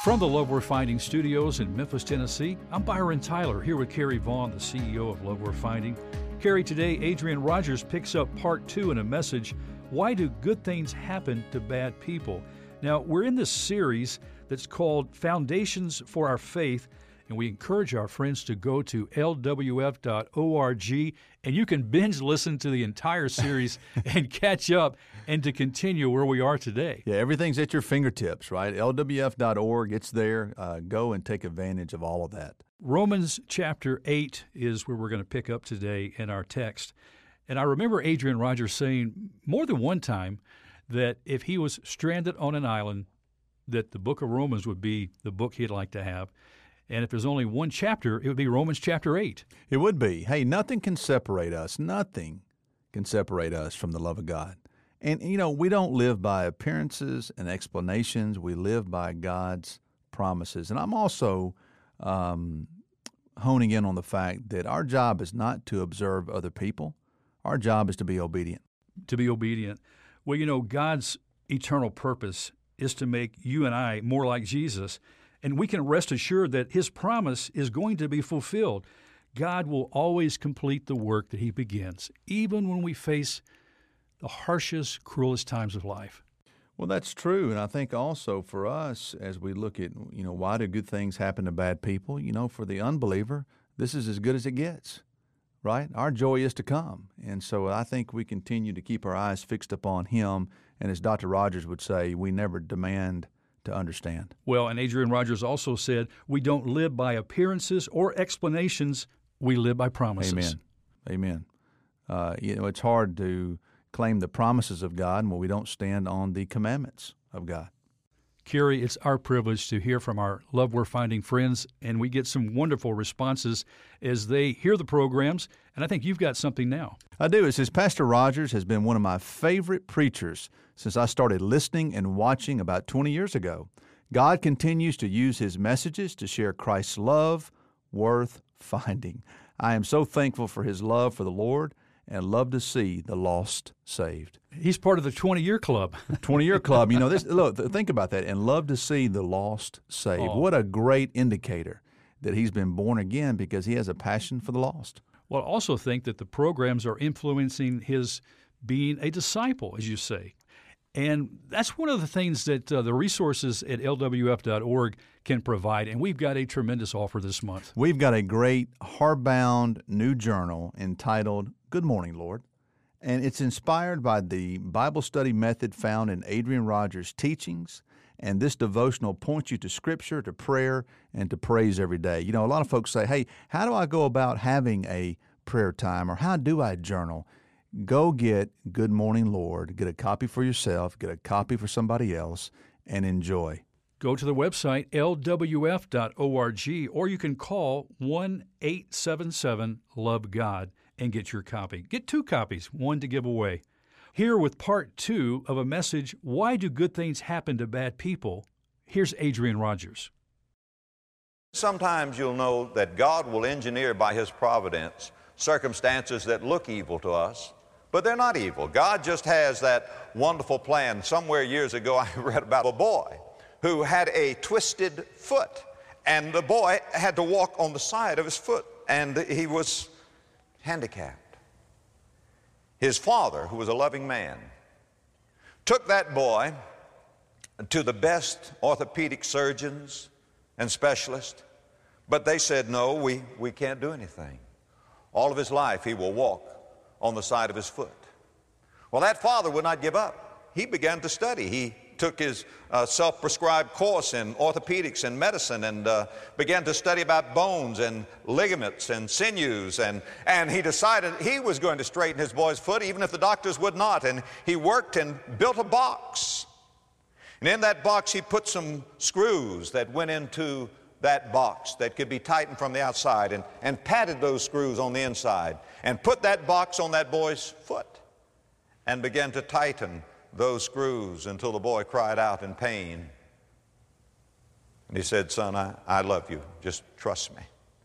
From the Love We're Finding studios in Memphis, Tennessee, I'm Byron Tyler here with Carrie Vaughn, the CEO of Love We're Finding. Carrie, today Adrian Rogers picks up part 2 in a message, Why Do Good Things Happen to Bad People? Now, we're in this series that's called Foundations for Our Faith, and we encourage our friends to go to lwf.org, and you can binge listen to the entire series and catch up and to continue where we are today. Yeah, everything's at your fingertips, right? lwf.org, it's there. Go and take advantage of all of that. Romans chapter 8 is where we're going to pick up today in our text. And I remember Adrian Rogers saying more than one time that if he was stranded on an island, that the book of Romans would be the book he'd like to have. And if there's only one chapter, it would be Romans chapter 8. It would be. Hey, nothing can separate us. Nothing can separate us from the love of God. And, you know, we don't live by appearances and explanations. We live by God's promises. And I'm also honing in on the fact that our job is not to observe other people. Our job is to be obedient. To be obedient. Well, you know, God's eternal purpose is to make you and I more like Jesus. And we can rest assured that His promise is going to be fulfilled. God will always complete the work that He begins, even when we face the harshest, cruelest times of life. Well, that's true. And I think also for us, as we look at, you know, why do good things happen to bad people? You know, for the unbeliever, this is as good as it gets, right? Our joy is to come. And so I think we continue to keep our eyes fixed upon Him. And as Dr. Rogers would say, we never demand to understand. Well, and Adrian Rogers also said, we don't live by appearances or explanations, we live by promises. Amen. You know, it's hard to claim the promises of God when we don't stand on the commandments of God. Carrie, it's our privilege to hear from our Love We're Finding friends, and we get some wonderful responses as they hear the programs, and I think you've got something now. I do. It says, Pastor Rogers has been one of my favorite preachers since I started listening and watching about 20 years ago. God continues to use His messages to share Christ's love worth finding. I am so thankful for His love for the Lord and love to see the lost saved. He's part of the 20-year club. 20-year club. You know, this. Look, think about that. And love to see the lost saved. Oh. What a great indicator that he's been born again because he has a passion for the lost. Well, I also think that the programs are influencing his being a disciple, as you say. And that's one of the things that the resources at lwf.org can provide, and we've got a tremendous offer this month. We've got a great hardbound new journal entitled Good Morning, Lord, and it's inspired by the Bible study method found in Adrian Rogers' teachings, and this devotional points you to Scripture, to prayer, and to praise every day. You know, a lot of folks say, hey, how do I go about having a prayer time, or how do I journal? Go get Good Morning, Lord, get a copy for yourself, get a copy for somebody else, and enjoy. Go to the website, lwf.org, or you can call 1-877-LOVE-GOD and get your copy. Get 2 copies, one to give away. Here with part 2 of a message, Why Do Good Things Happen to Bad People? Here's Adrian Rogers. Sometimes you'll know that God will engineer by His providence circumstances that look evil to us, but they're not evil. God just has that wonderful plan. Somewhere years ago I read about a boy who had a twisted foot, and the boy had to walk on the side of his foot, and he was handicapped. His father, who was a loving man, took that boy to the best orthopedic surgeons and specialists, but they said, no, we can't do anything. All of his life he will walk on the side of his foot. Well, that father would not give up. He began to study. He took his self-prescribed course in orthopedics and medicine and began to study about bones and ligaments and sinews, and he decided he was going to straighten his boy's foot even if the doctors would not, and he worked and built a box. And in that box he put some screws that went into that box that could be tightened from the outside, and patted those screws on the inside and put that box on that boy's foot and began to tighten those screws until the boy cried out in pain. And he said, son, I love you. Just trust me.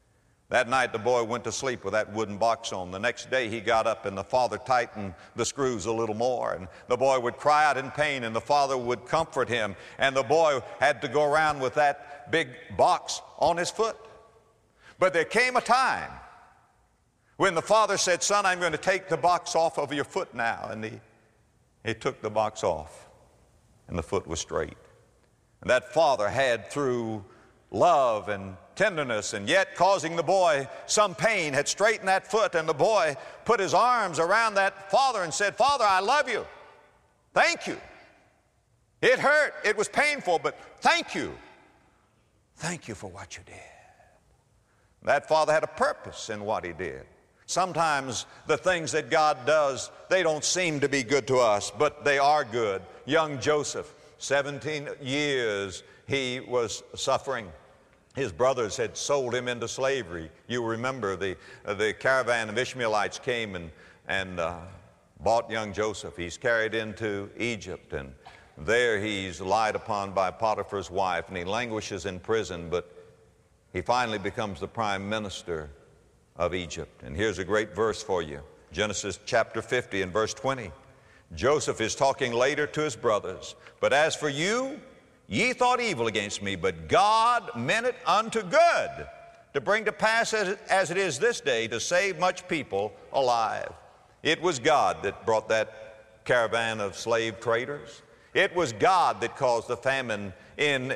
That night the boy went to sleep with that wooden box on. The next day he got up and the father tightened the screws a little more, and the boy would cry out in pain and the father would comfort him, and the boy had to go around with that big box on his foot. But there came a time when the father said, "Son, I'm going to take the box off of your foot now." And he took the box off and the foot was straight. And that father had, through love and tenderness, and yet causing the boy some pain, had straightened that foot, and the boy put his arms around that father and said, "Father, I love you. Thank you. It hurt. It was painful, but thank you. Thank you for what you did." That father had a purpose in what he did. Sometimes the things that God does, they don't seem to be good to us, but they are good. Young Joseph, 17 years he was suffering. His brothers had sold him into slavery. You remember the caravan of Ishmaelites came and bought young Joseph. He's carried into Egypt, and there he's lied upon by Potiphar's wife, and he languishes in prison, but he finally becomes the prime minister of Egypt. And here's a great verse for you. Genesis chapter 50 and verse 20. Joseph is talking later to his brothers. "But as for you, ye thought evil against me, but God meant it unto good, to bring to pass as it is this day, to save much people alive." It was God that brought that caravan of slave traders. It was God that caused the famine in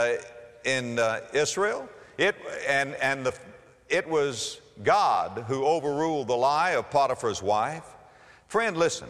Israel. It was God who overruled the lie of Potiphar's wife. Friend, listen.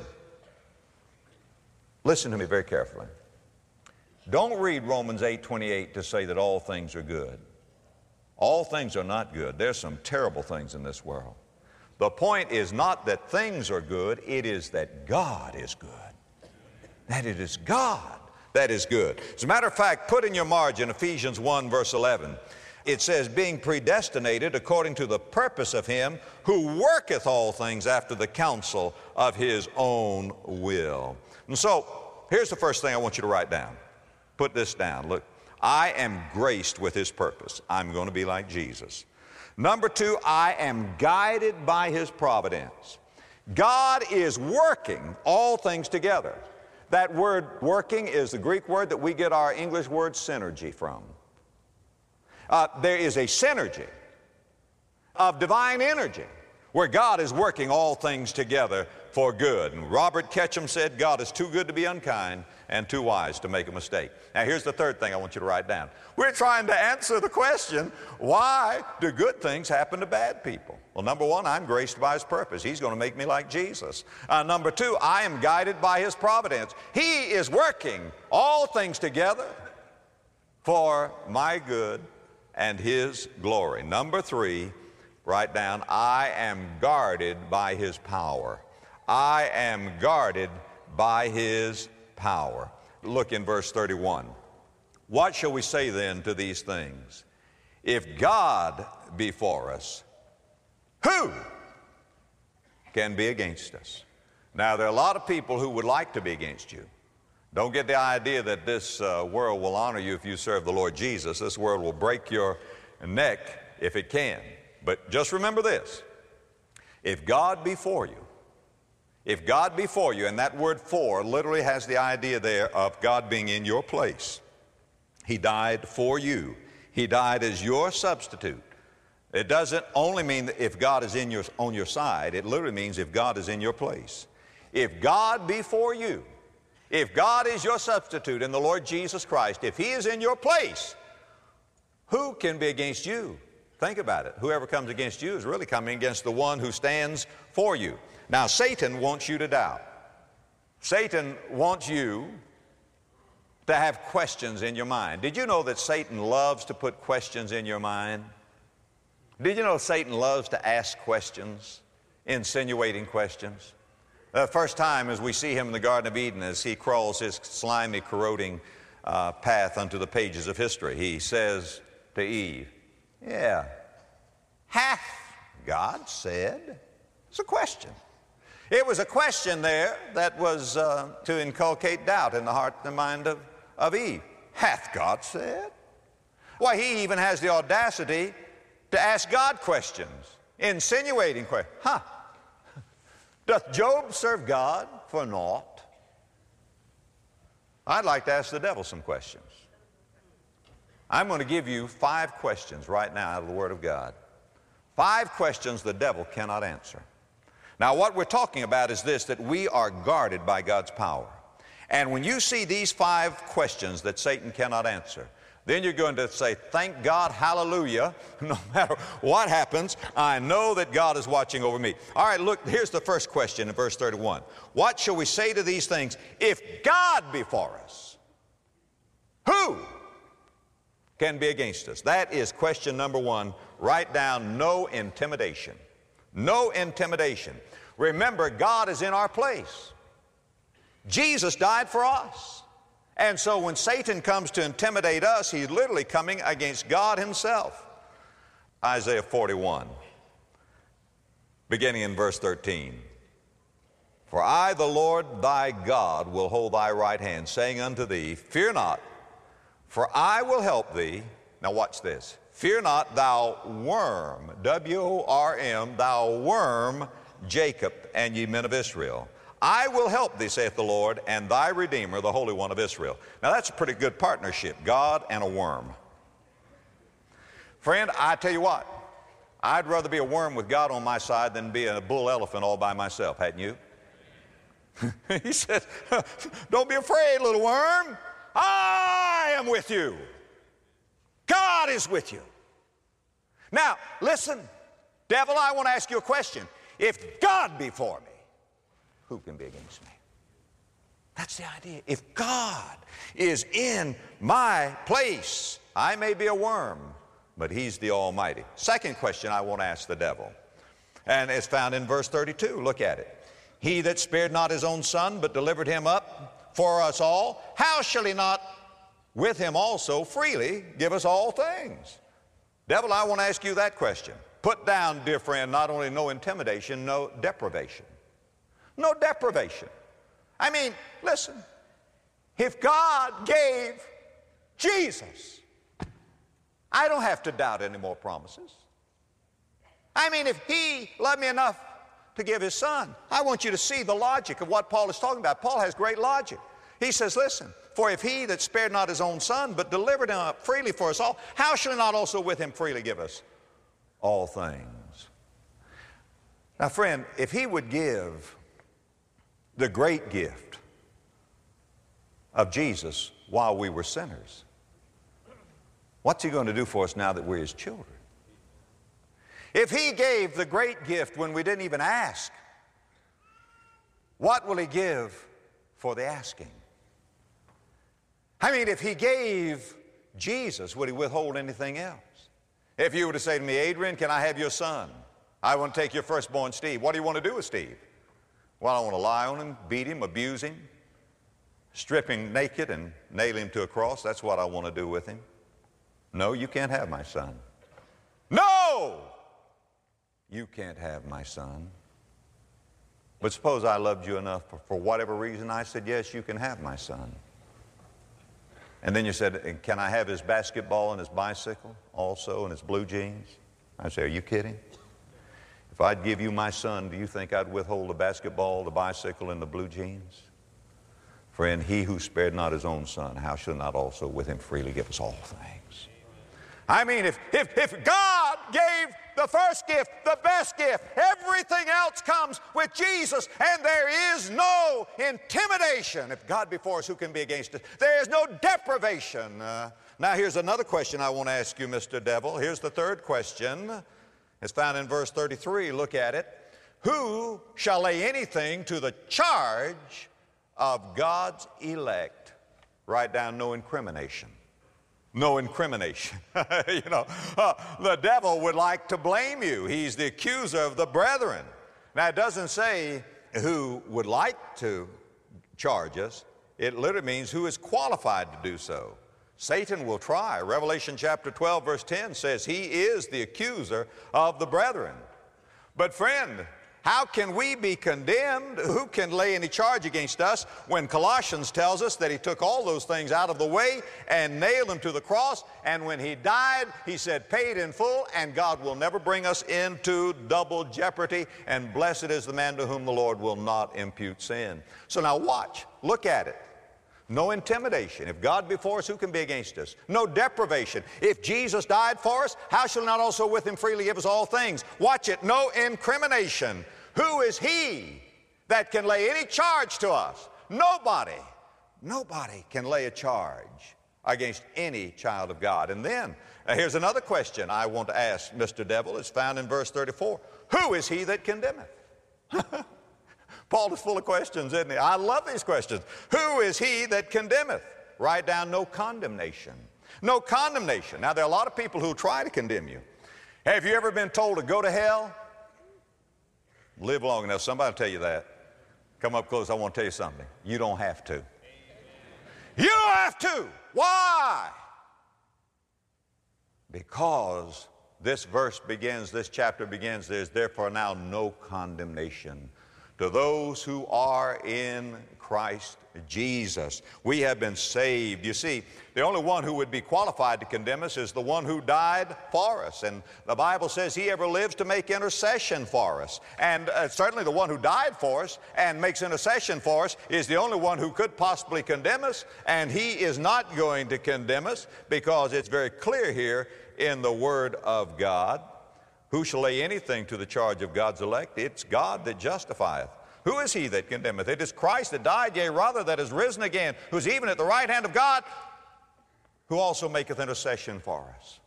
Listen to me very carefully. Don't read Romans 8:28 to say that all things are good. All things are not good. There's some terrible things in this world. The point is not that things are good, it is that God is good. That it is God that is good. As a matter of fact, put in your margin Ephesians 1 verse 11. It says, "Being predestinated according to the purpose of him who worketh all things after the counsel of his own will." And so, here's the first thing I want you to write down. Put this down. Look, I am graced with his purpose. I'm going to be like Jesus. Number two, I am guided by his providence. God is working all things together. That word working is the Greek word that we get our English word synergy from. There is a synergy of divine energy where God is working all things together for good. And Robert Ketchum said, "God is too good to be unkind and too wise to make a mistake." Now here's the third thing I want you to write down. We're trying to answer the question, why do good things happen to bad people? Well, number one, I'm graced by his purpose. He's going to make me like Jesus. Number two, I am guided by his providence. He is working all things together for my good and his glory. Number three, write down, I am guarded by his power. I am guarded by his power. Look in verse 31. What shall we say then to these things? If God be for us, who can be against us? Now, there are a lot of people who would like to be against you. Don't get the idea that this world will honor you if you serve the Lord Jesus. This world will break your neck if it can. But just remember this. If God be for you, if God be for you, and that word "for" literally has the idea there of God being in your place. He died for you. He died as your substitute. It doesn't only mean that if God is on your side. It literally means if God is in your place. If God be for you, if God is your substitute in the Lord Jesus Christ, if he is in your place, who can be against you? Think about it. Whoever comes against you is really coming against the one who stands for you. Now, Satan wants you to doubt. Satan wants you to have questions in your mind. Did you know that Satan loves to put questions in your mind? Did you know Satan loves to ask questions, insinuating questions? The first time as we see him in the Garden of Eden, as he crawls his slimy, corroding path unto the pages of history, he says to Eve, "Yeah, hath God said?" It's a question. It was a question there that was to inculcate doubt in the heart and the mind of Eve. Hath God said? Why, he even has the audacity to ask God questions, insinuating questions. Doth Job serve God for naught? I'd like to ask the devil some questions. I'm going to give you 5 questions right now out of the Word of God. 5 questions the devil cannot answer. Now, what we're talking about is this, that we are guarded by God's power. And when you see these 5 questions that Satan cannot answer, then you're going to say, thank God, hallelujah, no matter what happens, I know that God is watching over me. All right, look, here's the first question in verse 31. What shall we say to these things? If God be for us, who can be against us? That is question number 1. Write down no intimidation. No intimidation. Remember, God is in our place. Jesus died for us. And so when Satan comes to intimidate us, he's literally coming against God himself. Isaiah 41, beginning in verse 13. For I, the Lord thy God, will hold thy right hand, saying unto thee, fear not, for I will help thee. Now watch this. Fear not, thou worm, W-O-R-M, thou worm, Jacob, and ye men of Israel. I will help thee, saith the Lord, and thy Redeemer, the Holy One of Israel. Now that's a pretty good partnership, God and a worm. Friend, I tell you what, I'd rather be a worm with God on my side than be a bull elephant all by myself, hadn't you? He said, don't be afraid, little worm. I am with you. God is with you. Now, listen, devil, I want to ask you a question. If God be for me, who can be against me? That's the idea. If God is in my place, I may be a worm, but he's the Almighty. Second question I want to ask the devil, and it's found in verse 32. Look at it. He that spared not his own son, but delivered him up for us all, how shall he not with him also freely give us all things? Devil, I want to ask you that question. Put down, dear friend, not only no intimidation, no deprivation. No deprivation. I mean, listen, if God gave Jesus, I don't have to doubt any more promises. I mean, if he loved me enough to give his son, I want you to see the logic of what Paul is talking about. Paul has great logic. He says, listen, for if he that spared not his own son, but delivered him up freely for us all, how shall he not also with him freely give us all things? Now, friend, if he would give the great gift of Jesus while we were sinners, what's he going to do for us now that we're his children? If he gave the great gift when we didn't even ask, what will he give for the asking? I mean, if he gave Jesus, would he withhold anything else? If you were to say to me, Adrian, can I have your son? I want to take your firstborn, Steve. What do you want to do with Steve? Well, I want to lie on him, beat him, abuse him, strip him naked and nail him to a cross. That's what I want to do with him. No, you can't have my son. No! You can't have my son. But suppose I loved you enough for whatever reason I said, yes, you can have my son. And then you said, can I have his basketball and his bicycle also and his blue jeans? I say, are you kidding? If I'd give you my son, do you think I'd withhold the basketball, the bicycle, and the blue jeans? Friend, he who spared not his own son, how shall not also with him freely give us all things? I mean, if God gave the first gift, the best gift, everything else comes with Jesus, and there is no intimidation. If God be for us, who can be against us? There is no deprivation. Now, here's another question I want to ask you, Mr. Devil. Here's the third question. It's found in verse 33. Look at it. Who shall lay anything to the charge of God's elect? Write down no incrimination. No incrimination. The devil would like to blame you. He's the accuser of the brethren. Now, it doesn't say who would like to charge us. It literally means who is qualified to do so. Satan will try. Revelation chapter 12, verse 10 says he is the accuser of the brethren. But friend, How can we be condemned? Who can lay any charge against us when Colossians tells us that he took all those things out of the way and nailed them to the cross, and when he died, he said, paid in full, and God will never bring us into double jeopardy, and blessed is the man to whom the Lord will not impute sin. So now watch, look at it. No intimidation. If God be for us, who can be against us? No deprivation. If Jesus died for us, how shall not also with him freely give us all things? Watch it. No incrimination. Who is he that can lay any charge to us? Nobody. Nobody can lay a charge against any child of God. And then, here's another question I want to ask Mr. Devil. It's found in verse 34. Who is he that condemneth? Paul is full of questions, isn't he? I love these questions. Who is he that condemneth? Write down no condemnation. No condemnation. Now, there are a lot of people who try to condemn you. Have you ever been told to go to hell? Live long enough. Somebody will tell you that. Come up close. I want to tell you something. You don't have to. You don't have to. Why? Because this verse begins, this chapter begins, there's therefore now no condemnation to those who are in Christ Jesus. We have been saved. You see, the only one who would be qualified to condemn us is the one who died for us. And the Bible says he ever lives to make intercession for us. And certainly the one who died for us and makes intercession for us is the only one who could possibly condemn us. And he is not going to condemn us because it's very clear here in the Word of God. Who shall lay anything to the charge of God's elect? It's God that justifieth. Who is he that condemneth? It is Christ that died, yea, rather that is risen again, who's even at the right hand of God, who also maketh intercession for us.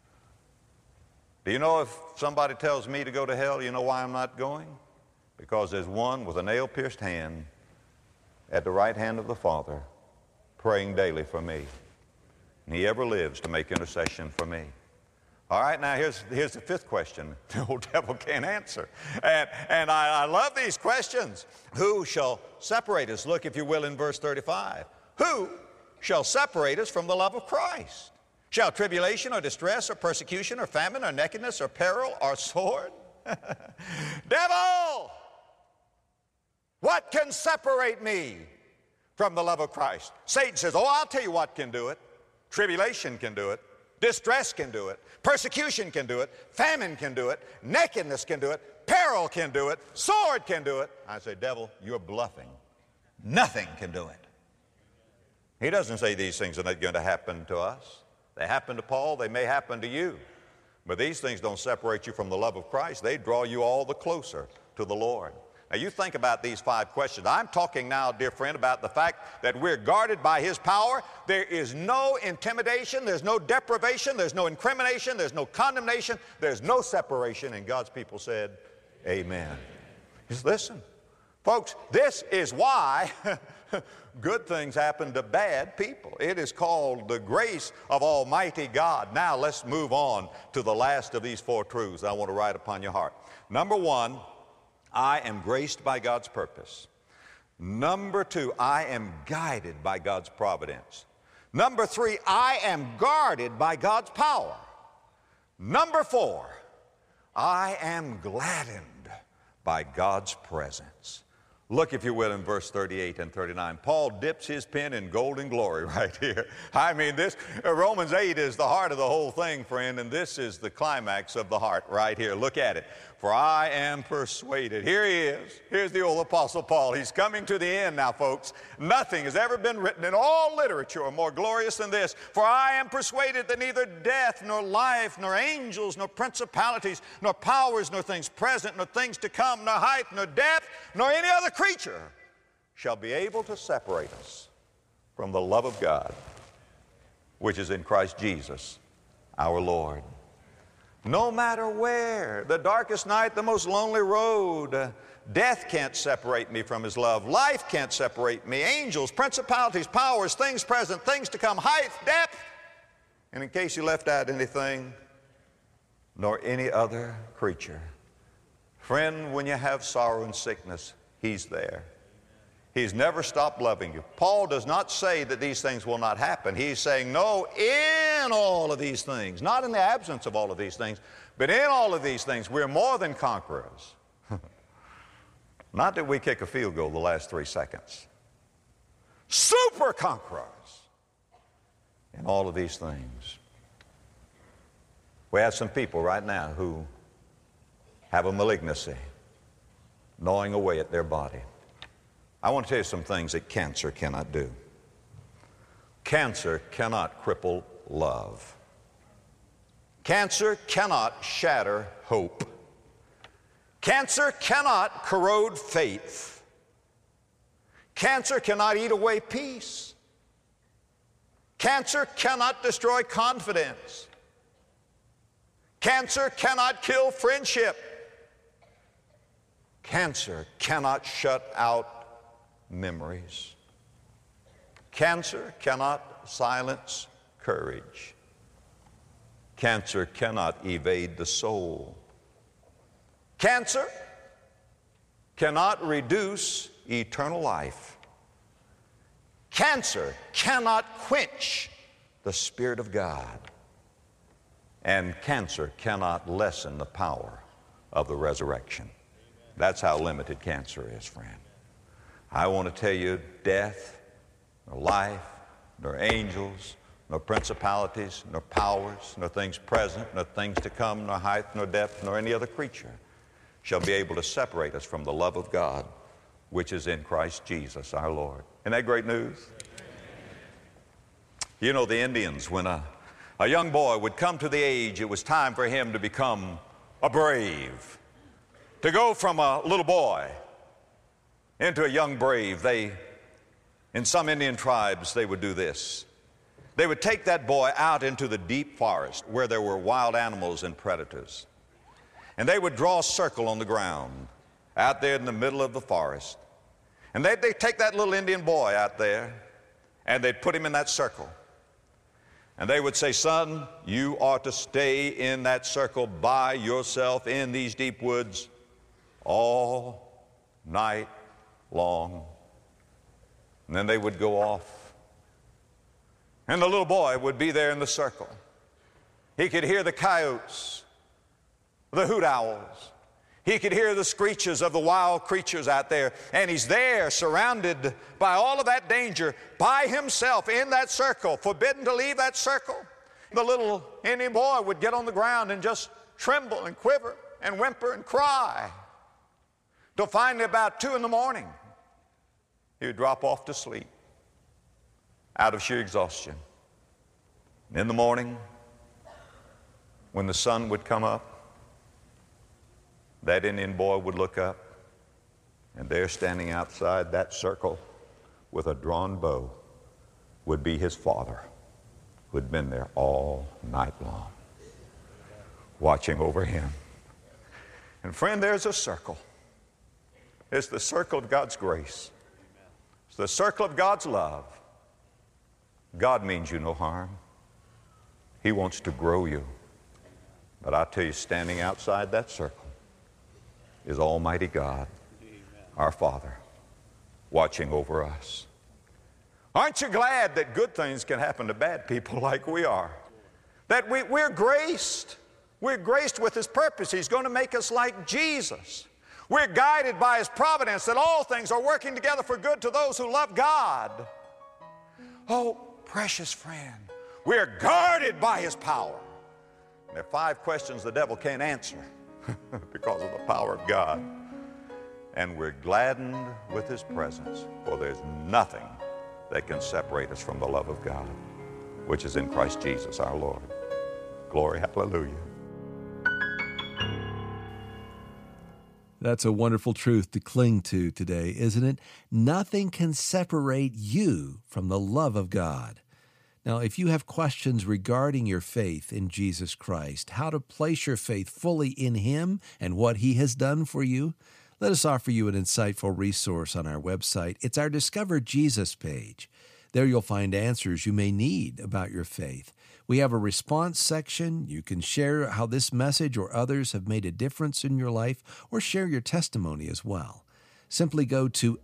Do you know if somebody tells me to go to hell, you know why I'm not going? Because there's one with a nail-pierced hand at the right hand of the Father, praying daily for me. And he ever lives to make intercession for me. All right, now here's the fifth question the old devil can't answer. And I love these questions. Who shall separate us? Look, if you will, in verse 35. Who shall separate us from the love of Christ? Shall tribulation or distress or persecution or famine or nakedness or peril or sword? Devil! What can separate me from the love of Christ? Satan says, oh, I'll tell you what can do it. Tribulation can do it. Distress can do it. Persecution can do it. Famine can do it. Nakedness can do it. Peril can do it. Sword can do it. I say, devil, you're bluffing. Nothing can do it. He doesn't say these things are not going to happen to us. They happen to Paul. They may happen to you. But these things don't separate you from the love of Christ. They draw you all the closer to the Lord. Now, you think about these 5 questions. I'm talking now, dear friend, about the fact that we're guarded by His power. There is no intimidation. There's no deprivation. There's no incrimination. There's no condemnation. There's no separation. And God's people said, amen. Just listen. Folks, this is why good things happen to bad people. It is called the grace of Almighty God. Now, let's move on to the last of these 4 truths I want to write upon your heart. Number 1, I am graced by God's purpose. Number 2, I am guided by God's providence. Number 3, I am guarded by God's power. Number 4, I am gladdened by God's presence. Look, if you will, in verse 38 and 39. Paul dips his pen in golden glory right here. I mean, this Romans 8 is the heart of the whole thing, friend, and this is the climax of the heart right here. Look at it. For I am persuaded. Here he is. Here's the old Apostle Paul. He's coming to the end now, folks. Nothing has ever been written in all literature more glorious than this. For I am persuaded that neither death, nor life, nor angels, nor principalities, nor powers, nor things present, nor things to come, nor height, nor depth, nor any other creature shall be able to separate us from the love of God, which is in Christ Jesus, our Lord. No matter where, the darkest night, the most lonely road, death can't separate me from His love. Life can't separate me. Angels, principalities, powers, things present, things to come, height, depth. And in case you left out anything, nor any other creature. Friend, when you have sorrow and sickness, He's there. He's never stopped loving you. Paul does not say that these things will not happen. He's saying, no, in all of these things, not in the absence of all of these things, but in all of these things, we're more than conquerors Not that we kick a field goal the last 3 seconds. Super conquerors in all of these things. We have some people right now who have a malignancy gnawing away at their body. I want to tell you some things that cancer cannot do. Cancer cannot cripple love. Cancer cannot shatter hope. Cancer cannot corrode faith. Cancer cannot eat away peace. Cancer cannot destroy confidence. Cancer cannot kill friendship. Cancer cannot shut out memories. Cancer cannot silence courage. Cancer cannot evade the soul. Cancer cannot reduce eternal life. Cancer cannot quench the Spirit of God. And cancer cannot lessen the power of the resurrection. That's how limited cancer is, friend. I want to tell you, death, nor life, nor angels, nor principalities, nor powers, nor things present, nor things to come, nor height, nor depth, nor any other creature shall be able to separate us from the love of God, which is in Christ Jesus our Lord. Isn't that great news? You know, the Indians, when a young boy would come to the age, it was time for him to become a brave. To go from a little boy into a young brave, in some Indian tribes, they would do this. They would take that boy out into the deep forest where there were wild animals and predators. And they would draw a circle on the ground out there in the middle of the forest. And they'd take that little Indian boy out there and they'd put him in that circle. And they would say, son, you are to stay in that circle by yourself in these deep woods all night long. And then they would go off. And the little boy would be there in the circle. He could hear the coyotes, the hoot owls. He could hear the screeches of the wild creatures out there. And he's there surrounded by all of that danger by himself in that circle, forbidden to leave that circle. The little Indian boy would get on the ground and just tremble and quiver and whimper and cry. Till finally about 2 in the morning, he would drop off to sleep out of sheer exhaustion. And in the morning, when the sun would come up, that Indian boy would look up, and there standing outside that circle with a drawn bow would be his father, who had been there all night long, watching over him. And friend, there's a circle. It's the circle of God's grace. It's the circle of God's love. God means you no harm. He wants to grow you. But I tell you, standing outside that circle is Almighty God, our Father, watching over us. Aren't you glad that good things can happen to bad people like we are? That we're graced. We're graced with His purpose. He's going to make us like Jesus. We're guided by His providence that all things are working together for good to those who love God. Oh, precious friend, we're guarded by His power. And there are 5 questions the devil can't answer because of the power of God. And we're gladdened with His presence, for there's nothing that can separate us from the love of God, which is in Christ Jesus our Lord. Glory, hallelujah. That's a wonderful truth to cling to today, isn't it? Nothing can separate you from the love of God. Now, if you have questions regarding your faith in Jesus Christ, how to place your faith fully in Him and what He has done for you, let us offer you an insightful resource on our website. It's our Discover Jesus page. There you'll find answers you may need about your faith. We have a response section. You can share how this message or others have made a difference in your life, or share your testimony as well. Simply go to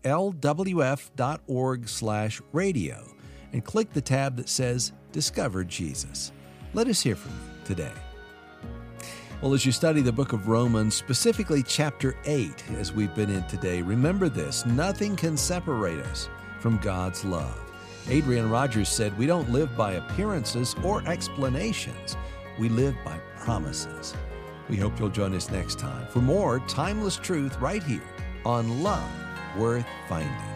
lwf.org/radio and click the tab that says Discover Jesus. Let us hear from you today. Well, as you study the book of Romans, specifically chapter 8, as we've been in today, remember this: nothing can separate us from God's love. Adrian Rogers said, "We don't live by appearances or explanations. We live by promises." We hope you'll join us next time for more timeless truth right here on Love Worth Finding.